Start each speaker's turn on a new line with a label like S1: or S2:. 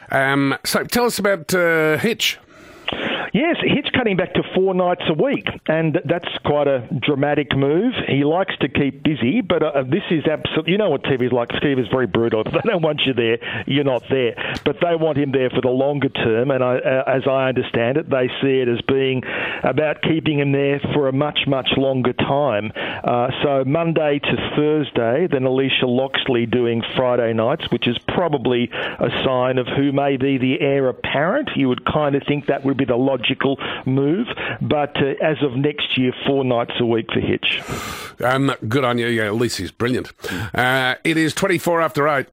S1: So tell us about Hitch.
S2: Yes, Hitch cutting back to 4 nights a week, and that's quite a dramatic move. He likes to keep busy, but this is absolutely... You know what TV's like. TV is very brutal. If they don't want you there, you're not there. But they want him there for the longer term, and as I understand it, they see it as being about keeping him there for a much, much longer time. So Monday to Thursday, then Alicia Loxley doing Friday nights, which is probably a sign of who may be the heir apparent. You would kind of think that would be the logical move, but as of next year, 4 nights a week for Hitch.
S1: Good on you. Yeah, Lucy's brilliant. It is 24 after 8.